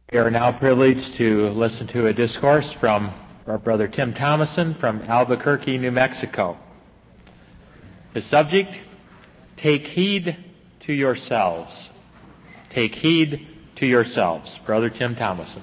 We are now privileged to listen to a discourse from our brother Tim Thomason from Albuquerque, New Mexico. The subject, Take Heed to Yourselves. Take heed to yourselves. Brother Tim Thomason.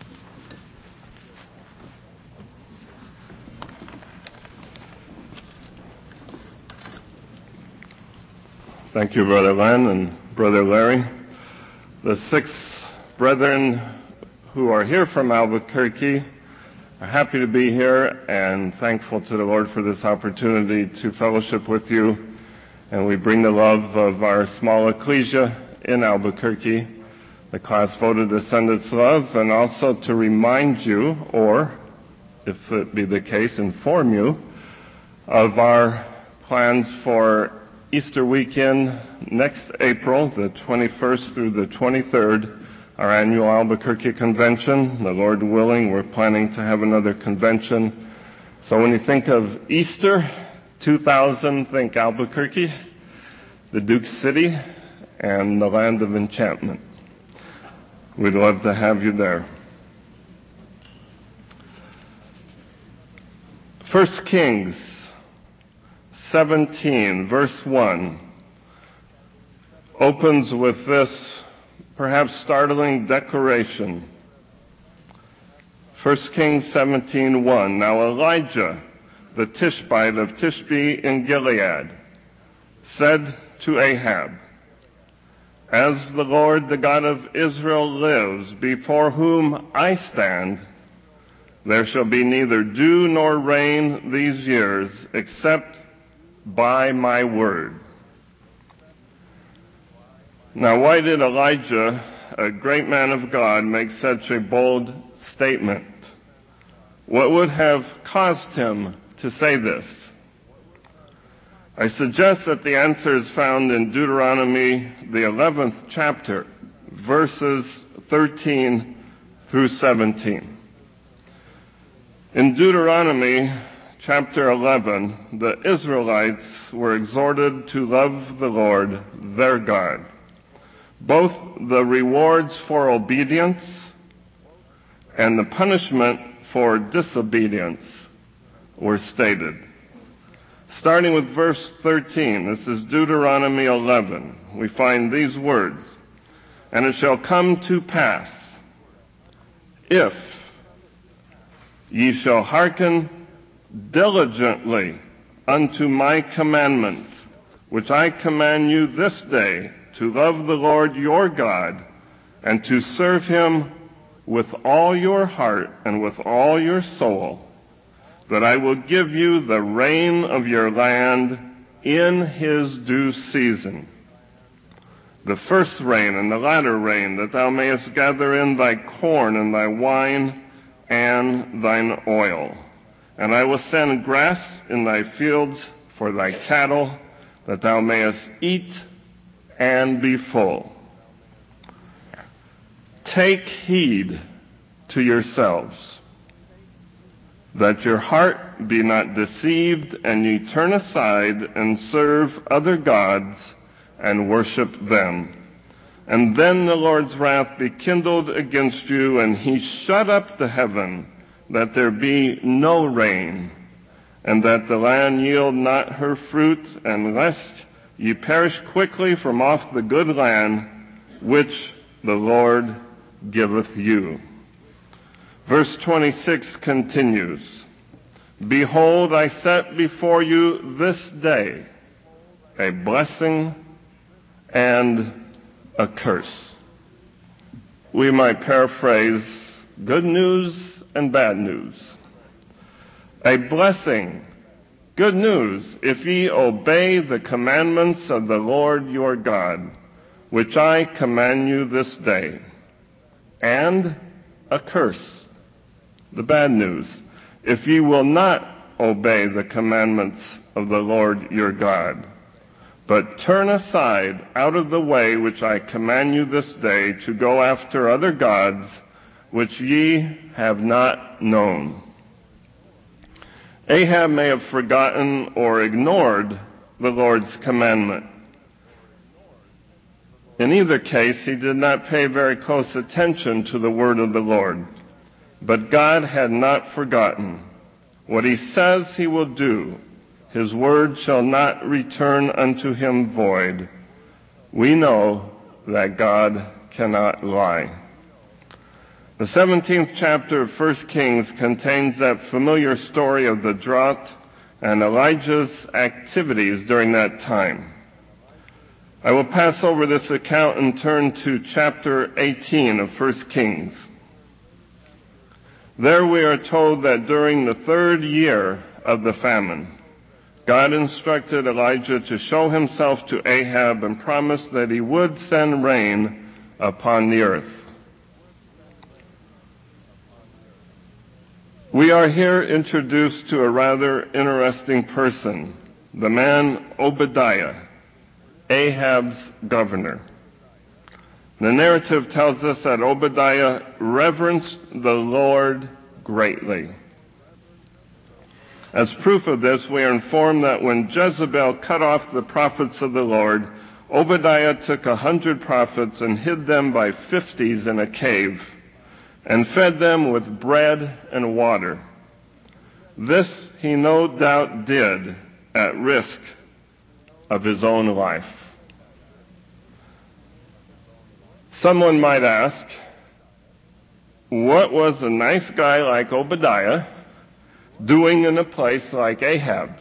Thank you, Brother Len and Brother Larry. The 6 brethren who are here from Albuquerque are happy to be here and thankful to the Lord for this opportunity to fellowship with you. And we bring the love of our small ecclesia in Albuquerque. The class voted to send its love, and also to remind you, or if it be the case, inform you of our plans for Easter weekend next April, the 21st through the 23rd, our annual Albuquerque convention. The Lord willing, we're planning to have another convention. So when you think of Easter 2000, think Albuquerque, the Duke City, and the land of enchantment. We'd love to have you there. 1 Kings 17, verse 1, opens with this perhaps startling declaration. 1 Kings 17:1. Now Elijah, the Tishbite of Tishbe in Gilead, said to Ahab, As the Lord, the God of Israel, lives, before whom I stand, there shall be neither dew nor rain these years, except by my word. Now, why did Elijah, a great man of God, make such a bold statement? What would have caused him to say this? I suggest that the answer is found in Deuteronomy, the 11th chapter, verses 13 through 17. In Deuteronomy chapter 11, the Israelites were exhorted to love the Lord, their God. Both the rewards for obedience and the punishment for disobedience were stated. Starting with verse 13, this is Deuteronomy 11, we find these words, And it shall come to pass, if ye shall hearken diligently unto my commandments, which I command you this day, to love the Lord your God, and to serve him with all your heart and with all your soul, that I will give you the rain of your land in his due season, the first rain and the latter rain, that thou mayest gather in thy corn and thy wine and thine oil. And I will send grass in thy fields for thy cattle, that thou mayest eat and be full. Take heed to yourselves, that your heart be not deceived, and ye turn aside and serve other gods and worship them. And then the Lord's wrath be kindled against you, and he shut up the heaven, that there be no rain, and that the land yield not her fruit, and lest ye perish quickly from off the good land which the Lord giveth you. Verse 26 continues, Behold, I set before you this day a blessing and a curse. We might paraphrase, good news and bad news. A blessing, good news, if ye obey the commandments of the Lord your God, which I command you this day. And a curse, the bad news, if ye will not obey the commandments of the Lord your God, but turn aside out of the way which I command you this day, to go after other gods which ye have not known. Ahab may have forgotten or ignored the Lord's commandment. In either case, he did not pay very close attention to the word of the Lord. But God had not forgotten. What he says he will do, his word shall not return unto him void. We know that God cannot lie. The 17th chapter of 1 Kings contains that familiar story of the drought and Elijah's activities during that time. I will pass over this account and turn to chapter 18 of 1 Kings. There we are told that during the 3rd year of the famine, God instructed Elijah to show himself to Ahab and promised that he would send rain upon the earth. We are here introduced to a rather interesting person, the man Obadiah, Ahab's governor. The narrative tells us that Obadiah reverenced the Lord greatly. As proof of this, we are informed that when Jezebel cut off the prophets of the Lord, Obadiah took 100 prophets and hid them by 50s in a cave and fed them with bread and water. This he no doubt did at risk of his own life. Someone might ask, what was a nice guy like Obadiah doing in a place like Ahab's?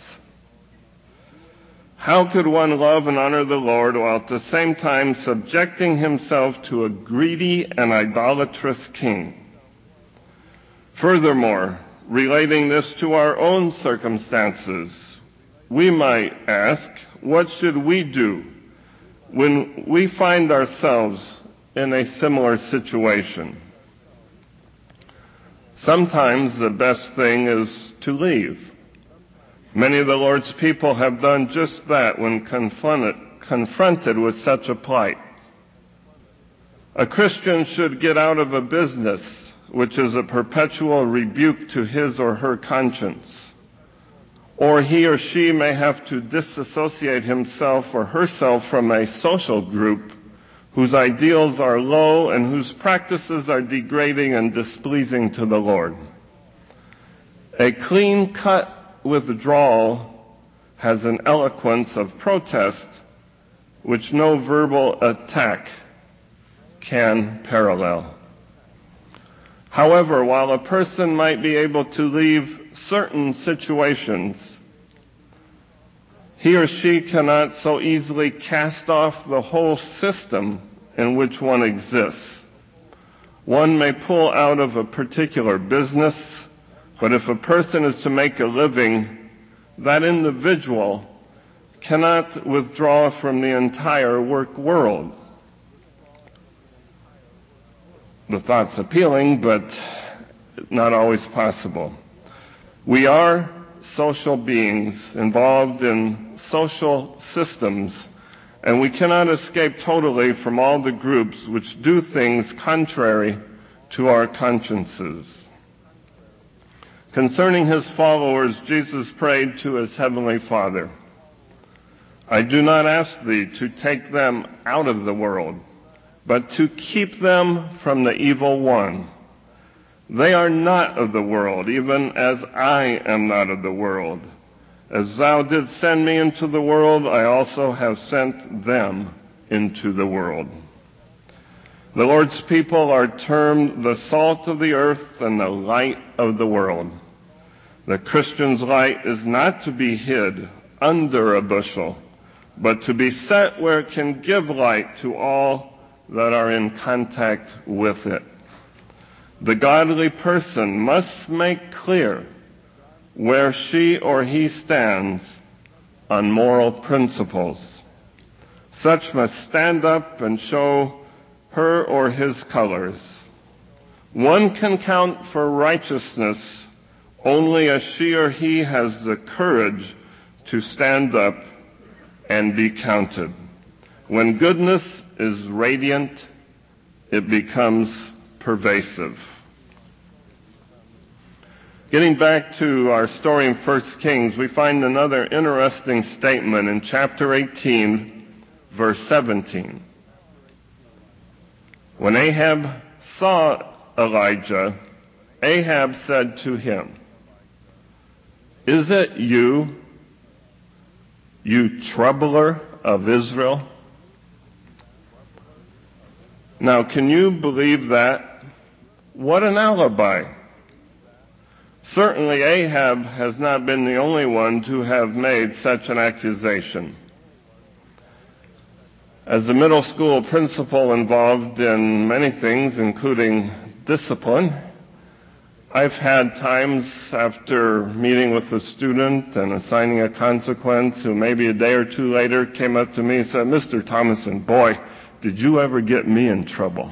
How could one love and honor the Lord while at the same time subjecting himself to a greedy and idolatrous king? Furthermore, relating this to our own circumstances, we might ask, what should we do when we find ourselves in a similar situation? Sometimes the best thing is to leave. Many of the Lord's people have done just that when confronted with such a plight. A Christian should get out of a business which is a perpetual rebuke to his or her conscience. Or he or she may have to disassociate himself or herself from a social group whose ideals are low and whose practices are degrading and displeasing to the Lord. A clean-cut withdrawal has an eloquence of protest which no verbal attack can parallel. However, while a person might be able to leave certain situations, he or she cannot so easily cast off the whole system in which one exists. One may pull out of a particular business, but if a person is to make a living, that individual cannot withdraw from the entire work world. The thought's appealing, but not always possible. We are social beings involved in social systems, and we cannot escape totally from all the groups which do things contrary to our consciences. Concerning his followers, Jesus prayed to his heavenly Father, I do not ask thee to take them out of the world, but to keep them from the evil one. They are not of the world, even as I am not of the world. As thou didst send me into the world, I also have sent them into the world. The Lord's people are termed the salt of the earth and the light of the world. The Christian's light is not to be hid under a bushel, but to be set where it can give light to all that are in contact with it. The godly person must make clear where she or he stands on moral principles. Such must stand up and show her or his colors. One can count for righteousness only as she or he has the courage to stand up and be counted. When goodness is radiant, it becomes pervasive. Getting back to our story in 1 Kings, we find another interesting statement in chapter 18, verse 17. When Ahab saw Elijah, Ahab said to him, "Is it you, you troubler of Israel?" Now, can you believe that? What an alibi. Certainly Ahab has not been the only one to have made such an accusation. As a middle school principal involved in many things, including discipline, I've had times after meeting with a student and assigning a consequence who maybe a day or two later came up to me and said, "Mr. Thomason, boy, did you ever get me in trouble?"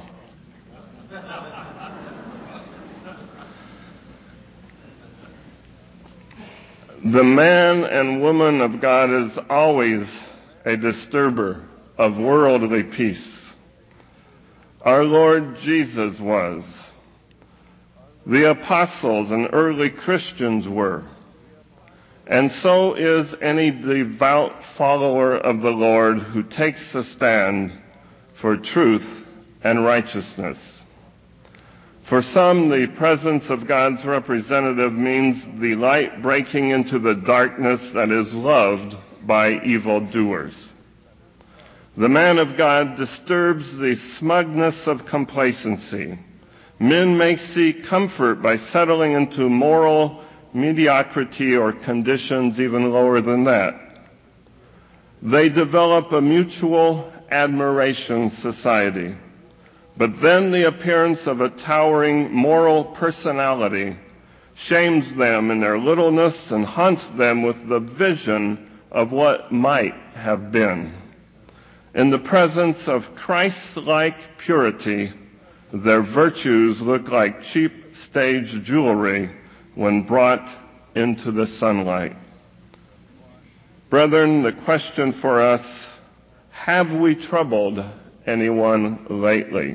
The man and woman of God is always a disturber of worldly peace. Our Lord Jesus was. The apostles and early Christians were. And so is any devout follower of the Lord who takes a stand for truth and righteousness. For some, the presence of God's representative means the light breaking into the darkness that is loved by evildoers. The man of God disturbs the smugness of complacency. Men may seek comfort by settling into moral mediocrity or conditions even lower than that. They develop a mutual admiration society. But then the appearance of a towering moral personality shames them in their littleness and haunts them with the vision of what might have been. In the presence of Christ-like purity, their virtues look like cheap stage jewelry when brought into the sunlight. Brethren, the question for us, have we troubled anyone lately?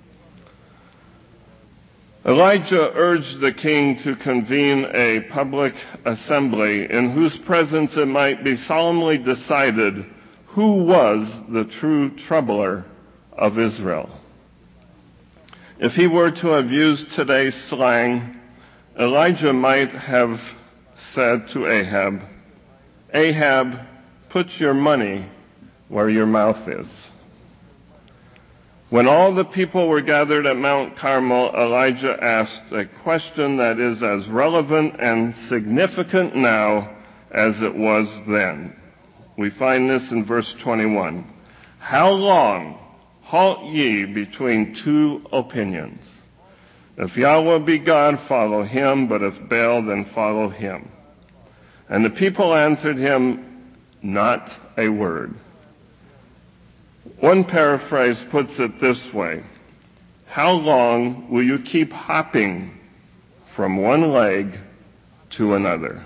Elijah urged the king to convene a public assembly in whose presence it might be solemnly decided who was the true troubler of Israel. If he were to have used today's slang, Elijah might have said to Ahab, "Ahab, put your money where your mouth is." When all the people were gathered at Mount Carmel, Elijah asked a question that is as relevant and significant now as it was then. We find this in verse 21. "How long halt ye between two opinions? If Yahweh be God, follow him, but if Baal, then follow him." And the people answered him, "Not a word." One paraphrase puts it this way: how long will you keep hopping from one leg to another?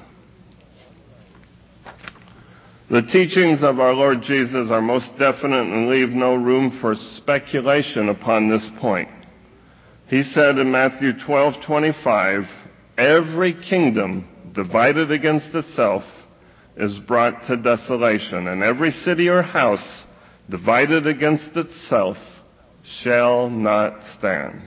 The teachings of our Lord Jesus are most definite and leave no room for speculation upon this point. He said in Matthew 12:25, "Every kingdom divided against itself is brought to desolation, and every city or house divided against itself shall not stand."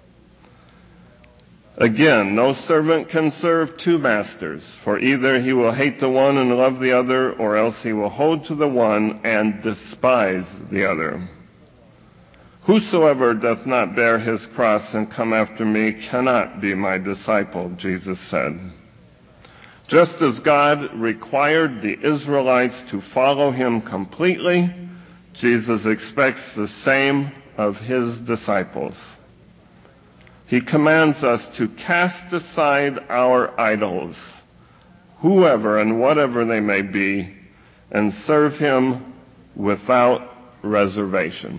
Again, no servant can serve two masters, for either he will hate the one and love the other, or else he will hold to the one and despise the other. "Whosoever doth not bear his cross and come after me cannot be my disciple," Jesus said. Just as God required the Israelites to follow him completely, Jesus expects the same of his disciples. He commands us to cast aside our idols, whoever and whatever they may be, and serve him without reservation.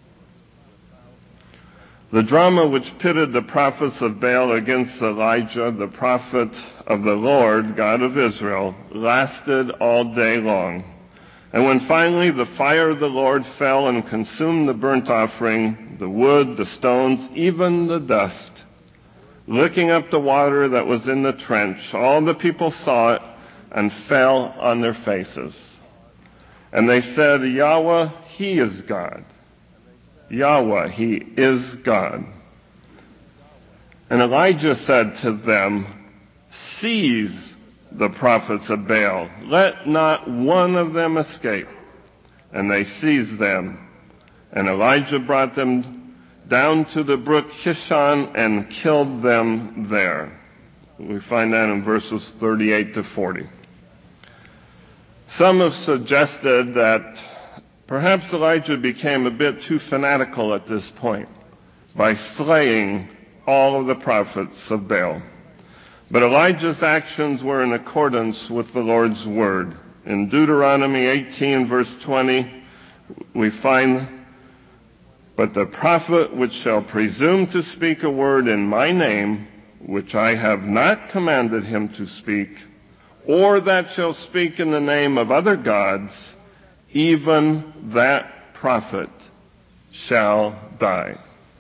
The drama which pitted the prophets of Baal against Elijah, the prophet of the Lord, God of Israel, lasted all day long. And when finally the fire of the Lord fell and consumed the burnt offering, the wood, the stones, even the dust, licking up the water that was in the trench, all the people saw it and fell on their faces. And they said, "Yahweh, he is God." Yahweh, he is God. And Elijah said to them, seize the prophets of Baal. Let not one of them escape. And they seized them. And Elijah brought them down to the brook Kishon and killed them there. We find that in verses 38 to 40. Some have suggested that perhaps Elijah became a bit too fanatical at this point by slaying all of the prophets of Baal. But Elijah's actions were in accordance with the Lord's word. In Deuteronomy 18, verse 20, we find, but the prophet which shall presume to speak a word in my name, which I have not commanded him to speak, or that shall speak in the name of other gods, even that prophet shall die.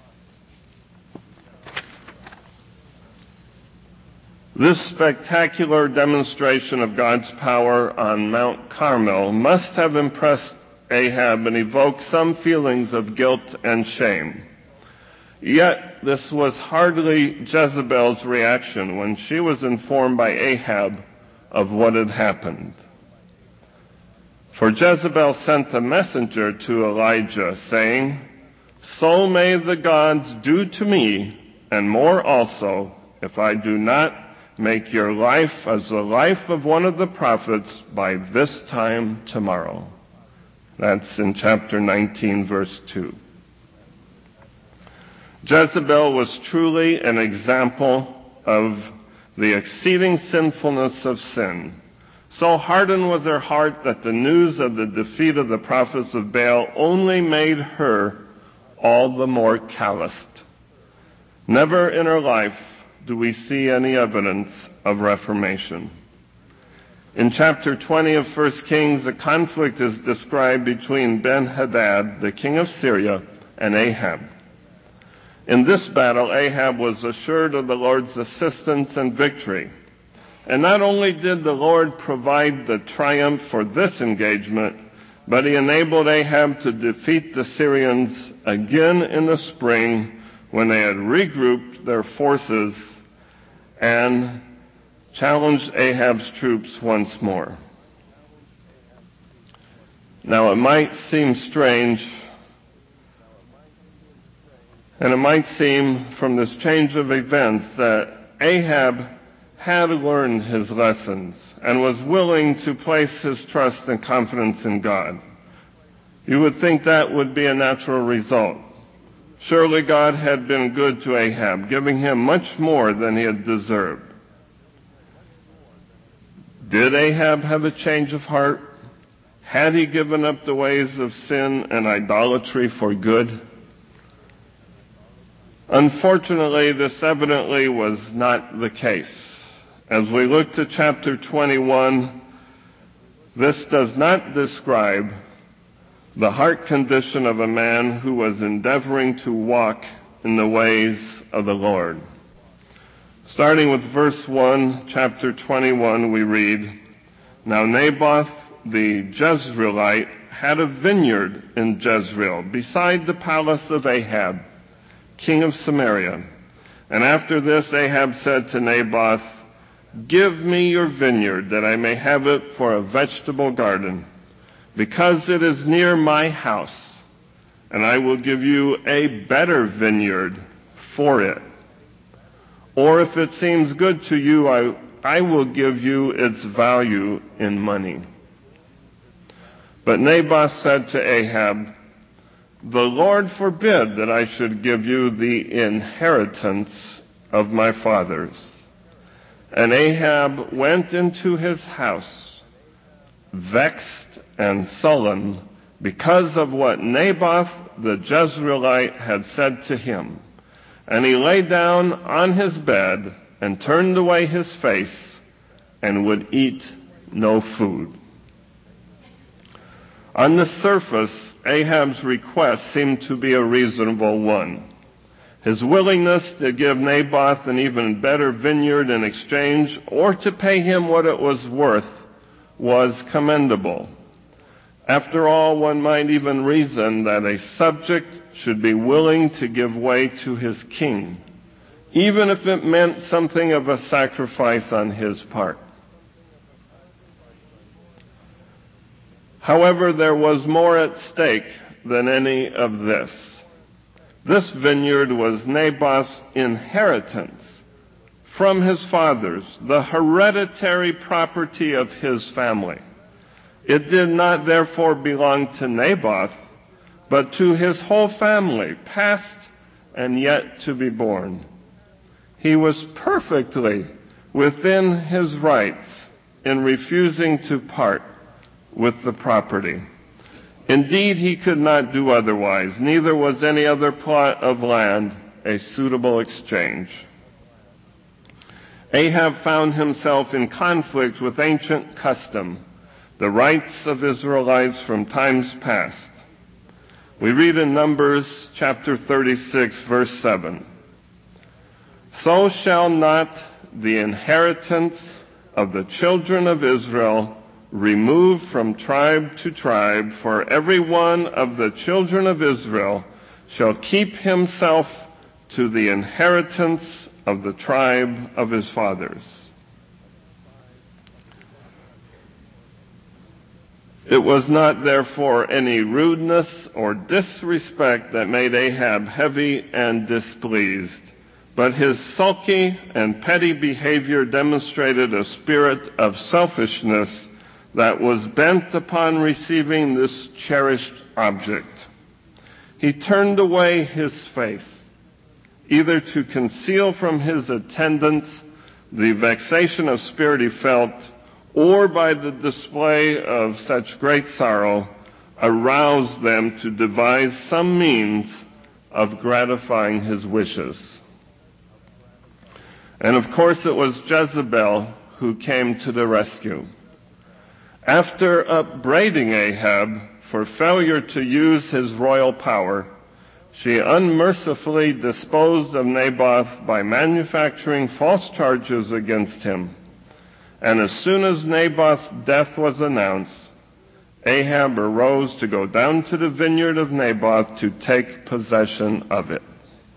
This spectacular demonstration of God's power on Mount Carmel must have impressed Ahab and evoked some feelings of guilt and shame. Yet this was hardly Jezebel's reaction when she was informed by Ahab of what had happened. For Jezebel sent a messenger to Elijah, saying, so may the gods do to me, and more also, if I do not make your life as the life of one of the prophets by this time tomorrow. That's in chapter 19, verse 2. Jezebel was truly an example of the exceeding sinfulness of sin. So hardened was her heart that the news of the defeat of the prophets of Baal only made her all the more calloused. Never in her life do we see any evidence of reformation. In chapter 20 of 1 Kings, a conflict is described between Ben-Hadad, the king of Syria, and Ahab. In this battle, Ahab was assured of the Lord's assistance and victory. And not only did the Lord provide the triumph for this engagement, but he enabled Ahab to defeat the Syrians again in the spring when they had regrouped their forces and challenged Ahab's troops once more. Now it might seem strange, and it might seem from this change of events that Ahab had learned his lessons and was willing to place his trust and confidence in God. You would think that would be a natural result. Surely God had been good to Ahab, giving him much more than he had deserved. Did Ahab have a change of heart? Had he given up the ways of sin and idolatry for good? Unfortunately, this evidently was not the case. As we look to chapter 21, this does not describe the heart condition of a man who was endeavoring to walk in the ways of the Lord. Starting with verse 1, chapter 21, we read, Now Naboth the Jezreelite had a vineyard in Jezreel, beside the palace of Ahab, king of Samaria. And after this Ahab said to Naboth, Give me your vineyard, that I may have it for a vegetable garden, because it is near my house, and I will give you a better vineyard for it. Or if it seems good to you, I will give you its value in money. But Naboth said to Ahab, The Lord forbid that I should give you the inheritance of my fathers. And Ahab went into his house, vexed and sullen, because of what Naboth the Jezreelite had said to him. And he lay down on his bed and turned away his face and would eat no food. On the surface, Ahab's request seemed to be a reasonable one. His willingness to give Naboth an even better vineyard in exchange, or to pay him what it was worth, was commendable. After all, one might even reason that a subject should be willing to give way to his king, even if it meant something of a sacrifice on his part. However, there was more at stake than any of this. This vineyard was Naboth's inheritance from his fathers, the hereditary property of his family. It did not therefore belong to Naboth, but to his whole family, past and yet to be born. He was perfectly within his rights in refusing to part with the property. Indeed, he could not do otherwise. Neither was any other plot of land a suitable exchange. Ahab found himself in conflict with ancient custom, the rights of Israelites from times past. We read in Numbers chapter 36, verse 7, "So shall not the inheritance of the children of Israel remove from tribe to tribe, for every one of the children of Israel shall keep himself to the inheritance of the tribe of his fathers." It was not, therefore, any rudeness or disrespect that made Ahab heavy and displeased, but his sulky and petty behavior demonstrated a spirit of selfishness that was bent upon receiving this cherished object. He turned away his face, either to conceal from his attendants the vexation of spirit he felt, or by the display of such great sorrow, arouse them to devise some means of gratifying his wishes. And of course it was Jezebel who came to the rescue. After upbraiding Ahab for failure to use his royal power, she unmercifully disposed of Naboth by manufacturing false charges against him. And as soon as Naboth's death was announced, Ahab arose to go down to the vineyard of Naboth to take possession of it.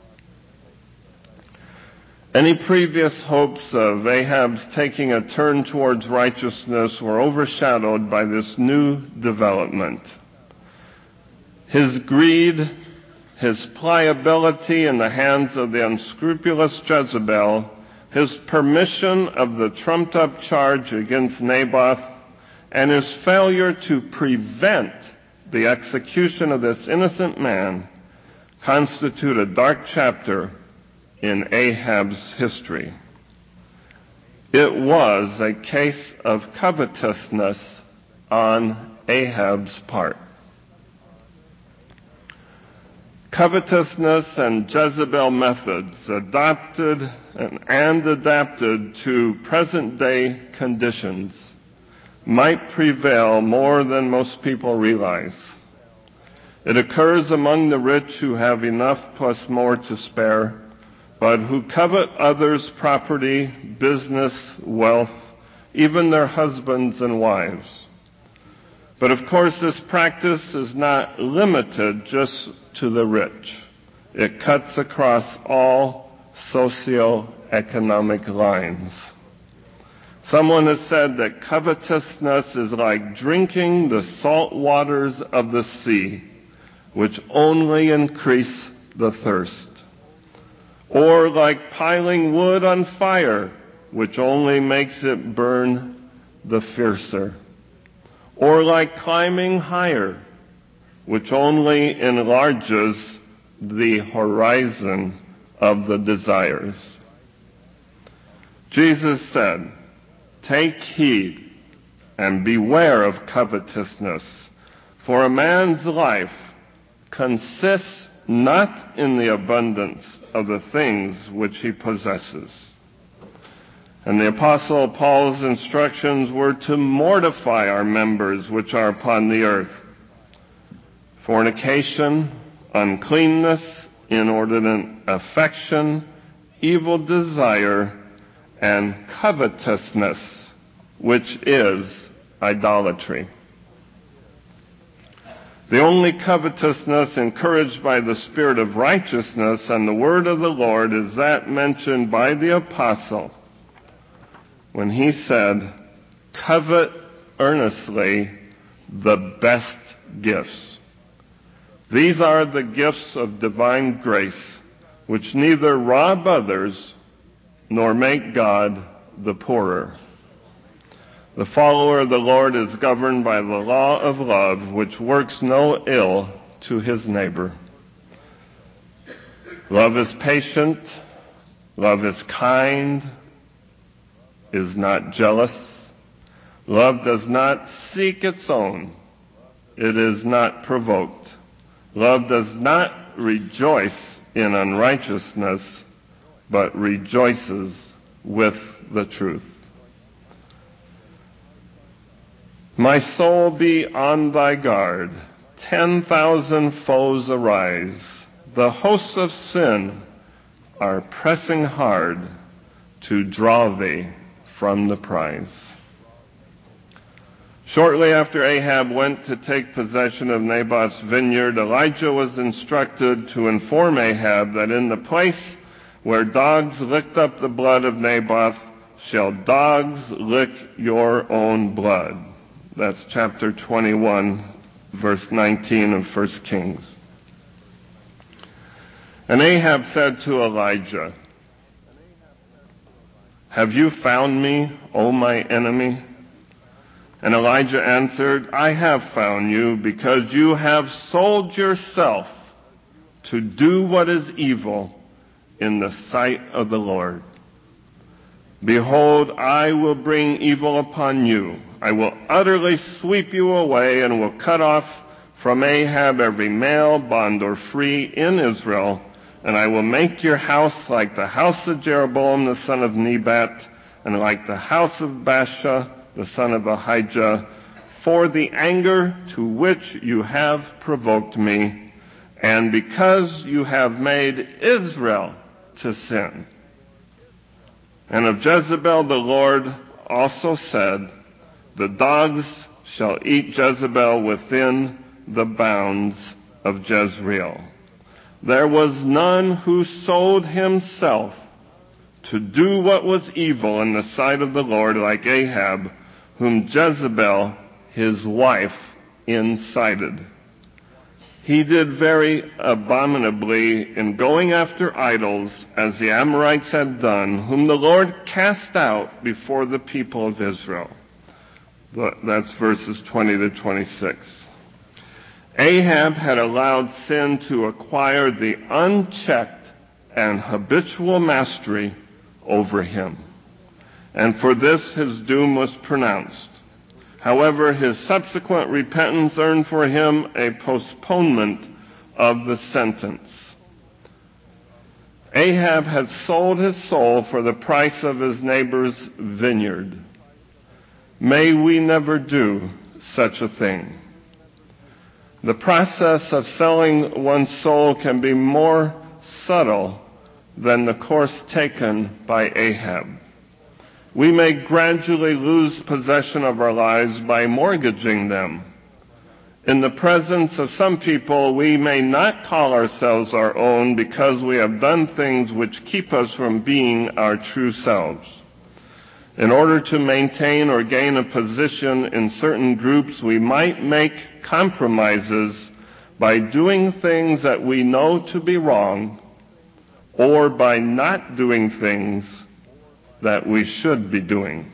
Any previous hopes of Ahab's taking a turn towards righteousness were overshadowed by this new development. His greed, his pliability in the hands of the unscrupulous Jezebel, his permission of the trumped-up charge against Naboth, and his failure to prevent the execution of this innocent man constitute a dark chapter in Ahab's history. It was a case of covetousness on Ahab's part. Covetousness and Jezebel methods adopted and adapted to present-day conditions might prevail more than most people realize. It occurs among the rich who have enough plus more to spare, but who covet others' property, business, wealth, even their husbands and wives. But of course, this practice is not limited just to the rich. It cuts across all socioeconomic lines. Someone has said that covetousness is like drinking the salt waters of the sea, which only increase the thirst. Or like piling wood on fire, which only makes it burn the fiercer. Or like climbing higher, which only enlarges the horizon of the desires. Jesus said, "Take heed and beware of covetousness, for a man's life consists not in the abundance of the things which he possesses." And the Apostle Paul's instructions were to mortify our members which are upon the earth: fornication, uncleanness, inordinate affection, evil desire, and covetousness, which is idolatry. The only covetousness encouraged by the Spirit of righteousness and the word of the Lord is that mentioned by the apostle when he said, "Covet earnestly the best gifts." These are the gifts of divine grace, which neither rob others nor make God the poorer. The follower of the Lord is governed by the law of love, which works no ill to his neighbor. Love is patient, love is kind, is not jealous. Love does not seek its own. It is not provoked. Love does not rejoice in unrighteousness, but rejoices with the truth. My soul, be on thy guard. 10,000 foes arise. The hosts of sin are pressing hard to draw thee from the prize. Shortly after Ahab went to take possession of Naboth's vineyard, Elijah was instructed to inform Ahab that in the place where dogs licked up the blood of Naboth shall dogs lick your own blood. That's chapter 21, verse 19 of 1 Kings. And Ahab said to Elijah, "Have you found me, O my enemy?" And Elijah answered, "I have found you, because you have sold yourself to do what is evil in the sight of the Lord. Behold, I will bring evil upon you. I will utterly sweep you away and will cut off from Ahab every male, bond or free, in Israel, and I will make your house like the house of Jeroboam the son of Nebat, and like the house of Baasha the son of Ahijah, for the anger to which you have provoked me, and because you have made Israel to sin." And of Jezebel the Lord also said, "The dogs shall eat Jezebel within the bounds of Jezreel." There was none who sold himself to do what was evil in the sight of the Lord like Ahab, whom Jezebel, his wife, incited. He did very abominably in going after idols, as the Amorites had done, whom the Lord cast out before the people of Israel. That's verses 20 to 26. Ahab had allowed sin to acquire the unchecked and habitual mastery over him, and for this his doom was pronounced. However, his subsequent repentance earned for him a postponement of the sentence. Ahab had sold his soul for the price of his neighbor's vineyard. May we never do such a thing. The process of selling one's soul can be more subtle than the course taken by Ahab. We may gradually lose possession of our lives by mortgaging them. In the presence of some people, we may not call ourselves our own because we have done things which keep us from being our true selves. In order to maintain or gain a position in certain groups, we might make compromises by doing things that we know to be wrong, or by not doing things that we should be doing.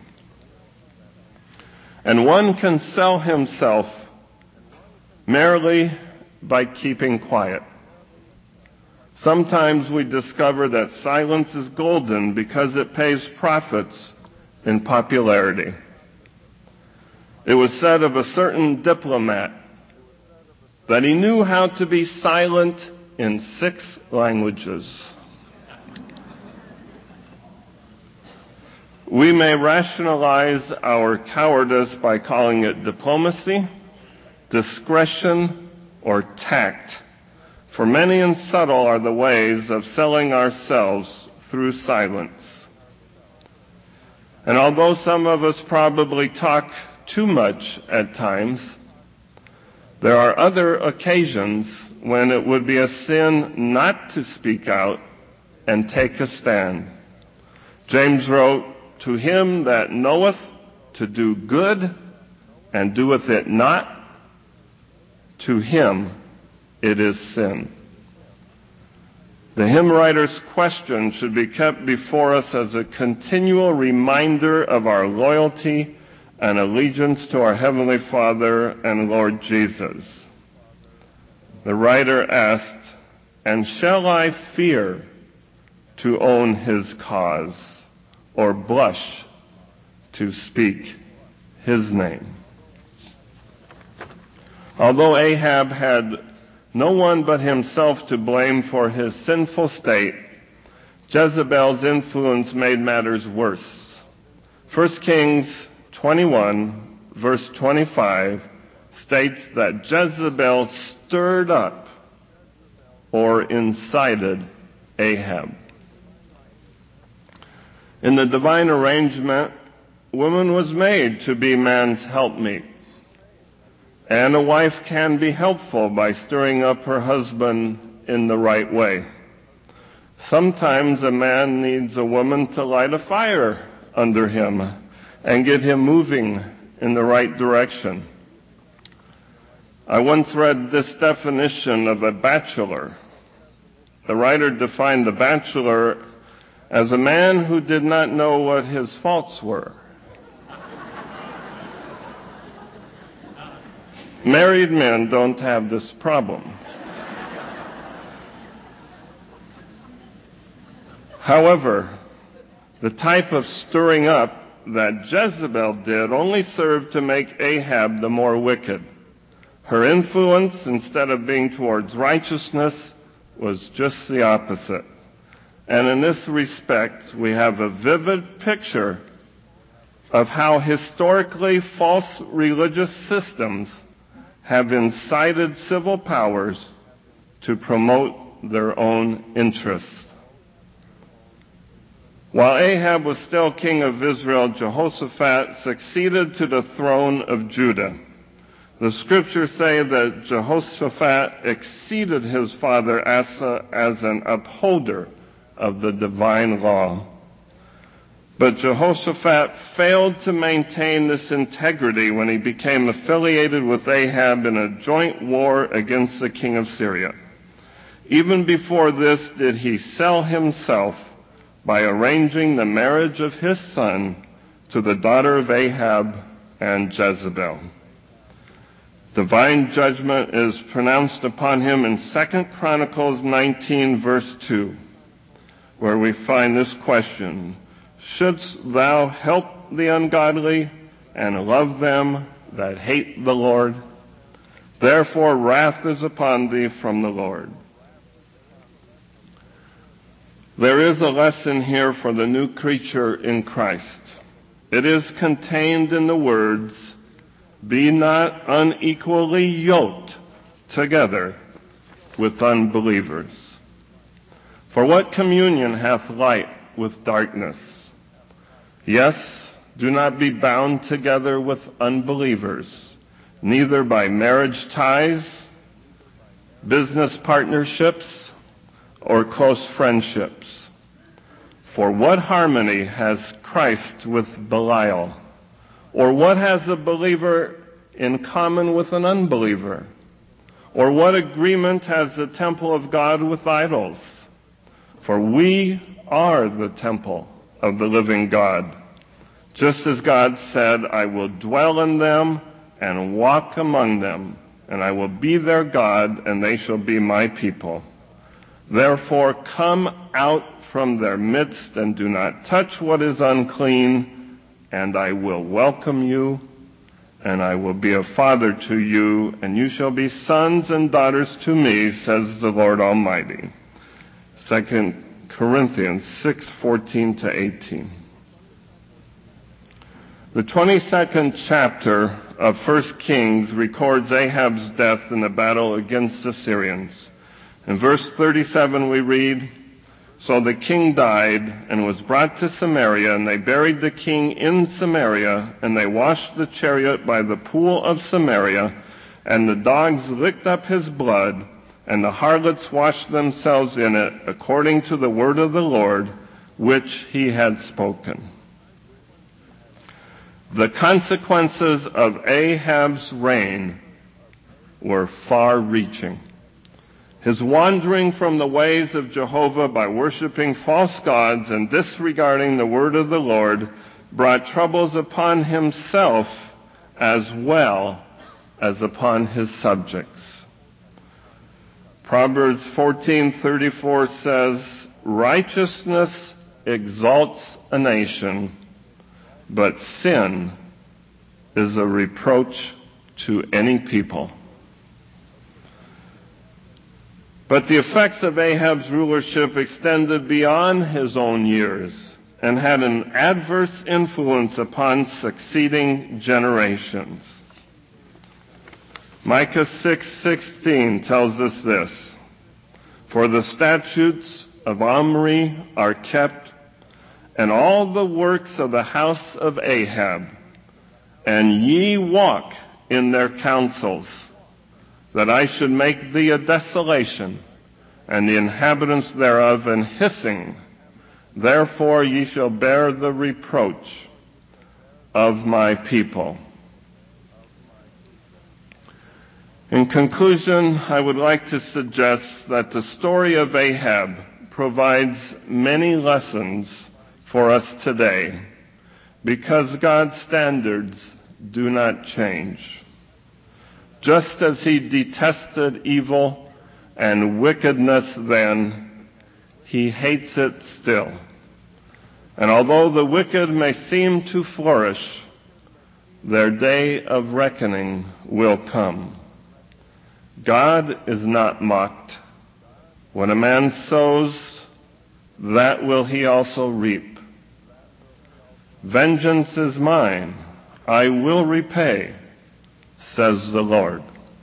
And one can sell himself merely by keeping quiet. Sometimes we discover that silence is golden because it pays profits in popularity. It was said of a certain diplomat that he knew how to be silent in 6 languages. We may rationalize our cowardice by calling it diplomacy, discretion, or tact. For many and subtle are the ways of selling ourselves through silence. And although some of us probably talk too much at times, There are other occasions when it would be a sin not to speak out and take a stand. James wrote, "To him that knoweth to do good and doeth it not, to him it is sin." The hymn writer's question should be kept before us as a continual reminder of our loyalty and allegiance to our Heavenly Father and Lord Jesus. The writer asked, "And shall I fear to own his cause, or blush to speak his name?" Although Ahab had no one but himself to blame for his sinful state, Jezebel's influence made matters worse. 1 Kings 21, verse 25, states that Jezebel stirred up or incited Ahab. In the divine arrangement, woman was made to be man's helpmeet. And a wife can be helpful by stirring up her husband in the right way. Sometimes a man needs a woman to light a fire under him and get him moving in the right direction. I once read this definition of a bachelor. The writer defined the bachelor as a man who did not know what his faults were. Married men don't have this problem. However, the type of stirring up that Jezebel did only served to make Ahab the more wicked. Her influence, instead of being towards righteousness, was just the opposite. And in this respect, we have a vivid picture of how historically false religious systems have incited civil powers to promote their own interests. While Ahab was still king of Israel, Jehoshaphat succeeded to the throne of Judah. The scriptures say that Jehoshaphat exceeded his father Asa as an upholder of the divine law. But Jehoshaphat failed to maintain this integrity when he became affiliated with Ahab in a joint war against the king of Syria. Even before this did he sell himself by arranging the marriage of his son to the daughter of Ahab and Jezebel. Divine judgment is pronounced upon him in 2 Chronicles 19, verse 2, where we find this question: "Shouldst thou help the ungodly and love them that hate the Lord? Therefore wrath is upon thee from the Lord." There is a lesson here for the new creature in Christ. It is contained in the words, "Be not unequally yoked together with unbelievers. For what communion hath light with darkness? Yes, do not be bound together with unbelievers, neither by marriage ties, business partnerships, or close friendships. For what harmony has Christ with Belial? Or what has a believer in common with an unbeliever? Or what agreement has the temple of God with idols? For we are the temple of the living God. Just as God said, I will dwell in them and walk among them, and I will be their God, and they shall be my people. Therefore come out from their midst, and do not touch what is unclean, and I will welcome you, and I will be a father to you, and you shall be sons and daughters to me, says the Lord Almighty." 2 Corinthians 6:14 to 18. The 22nd chapter of 1 Kings records Ahab's death in the battle against the Syrians. In verse 37 we read, "So the king died and was brought to Samaria, and they buried the king in Samaria, and they washed the chariot by the pool of Samaria, And the dogs licked up his blood, and the harlots washed themselves in it, according to the word of the Lord, which he had spoken. The consequences of Ahab's reign were far-reaching. His wandering from the ways of Jehovah by worshiping false gods and disregarding the word of the Lord brought troubles upon himself as well as upon his subjects. Proverbs 14:34 says, "Righteousness exalts a nation, but sin is a reproach to any people." But the effects of Ahab's rulership extended beyond his own years and had an adverse influence upon succeeding generations. Micah 6:16 tells us this, "For the statutes of Omri are kept, and all the works of the house of Ahab, and ye walk in their counsels, that I should make thee a desolation, and the inhabitants thereof an hissing. Therefore ye shall bear the reproach of my people." In conclusion, I would like to suggest that the story of Ahab provides many lessons for us today, because God's standards do not change. Just as he detested evil and wickedness then, he hates it still. And although the wicked may seem to flourish, their day of reckoning will come. God is not mocked. When a man sows, that will he also reap. "Vengeance is mine, I will repay," says the Lord.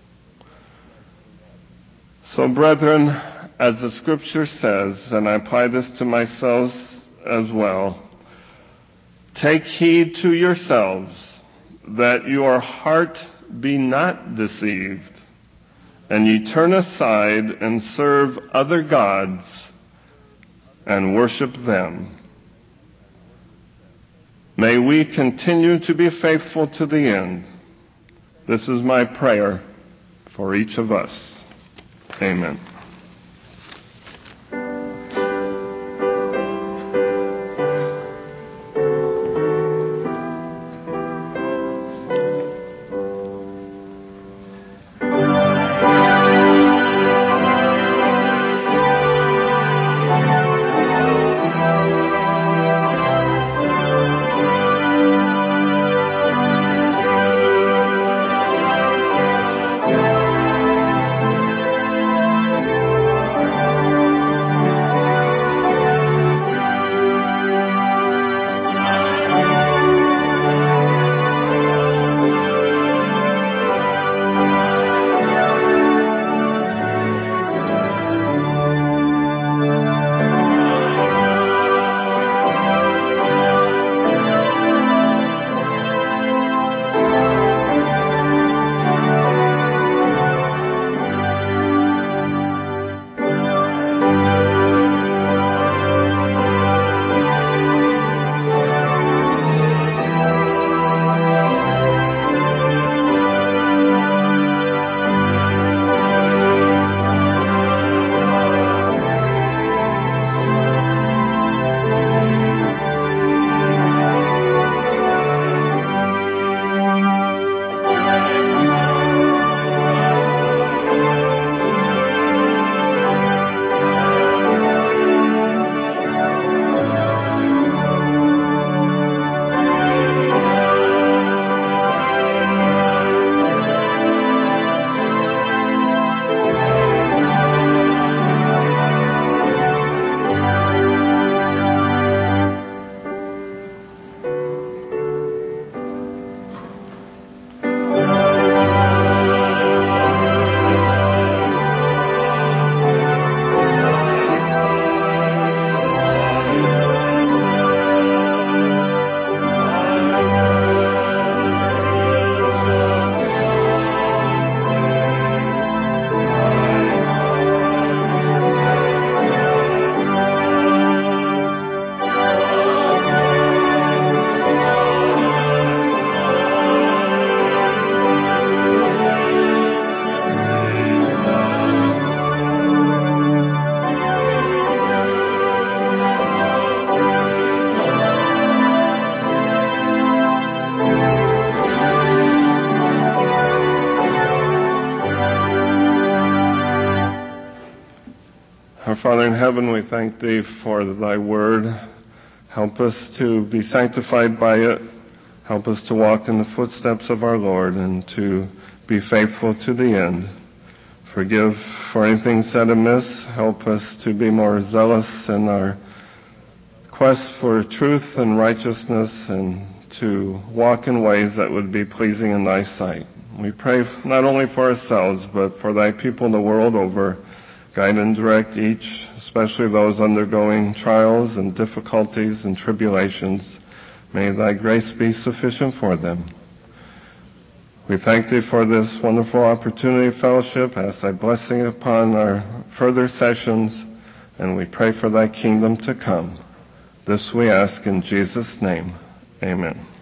So, brethren, as the scripture says, and I apply this to myself as well, take heed to yourselves that your heart be not deceived, and ye turn aside and serve other gods and worship them. May we continue to be faithful to the end. This is my prayer for each of us. Amen. heaven, we thank Thee for Thy word. Help us to be sanctified by it. Help us to walk in the footsteps of our Lord and to be faithful to the end. Forgive for anything said amiss. Help us to be more zealous in our quest for truth and righteousness and to walk in ways that would be pleasing in Thy sight. We pray not only for ourselves, but for Thy people in the world over. Guide and direct each, especially those undergoing trials and difficulties and tribulations. May Thy grace be sufficient for them. We thank Thee for this wonderful opportunity of fellowship. Ask Thy blessing upon our further sessions, and we pray for Thy kingdom to come. This we ask in Jesus' name. Amen.